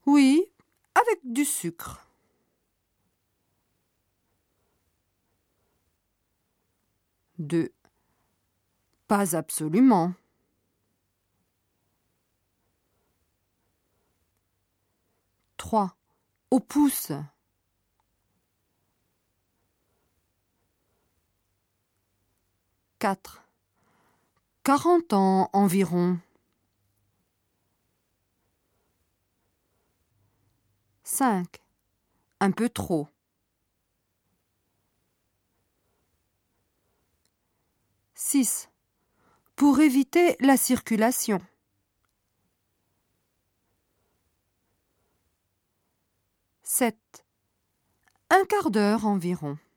Oui, avec du sucre. 2. Pas absolument. 3. Au pouce. 4. 40 ans environ. 5. Un peu trop. 6. Pour éviter la circulation. 7. Un quart d'heure environ.